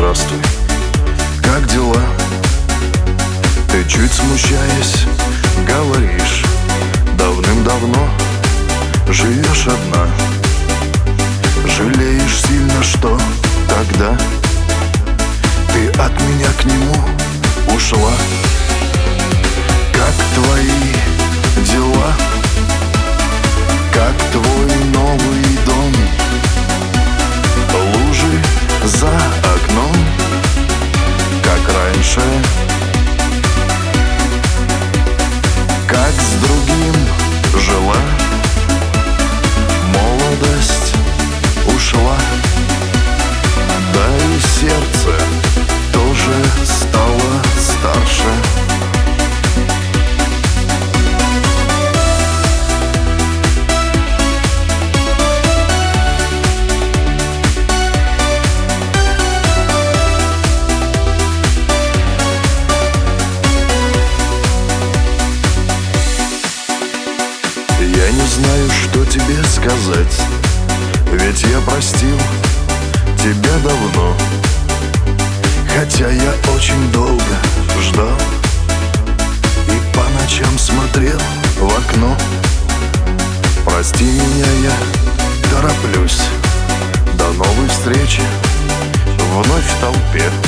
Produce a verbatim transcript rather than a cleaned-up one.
здравствуй, как дела? Ты чуть смущаясь говоришь: давным-давно живешь одна. Жалеешь сильно, что тогда ты от меня к нему ушла. Как твои дела? Как твой новый дом? Лужи за окном, как раньше. Как с другим жила? Молодость ушла, да и сердце тоже стало старше. Я не знаю, что тебе сказать, ведь я простил тебя давно. Хотя я очень долго ждал и по ночам смотрел в окно. Прости меня, я тороплюсь. До новой встречи вновь в толпе.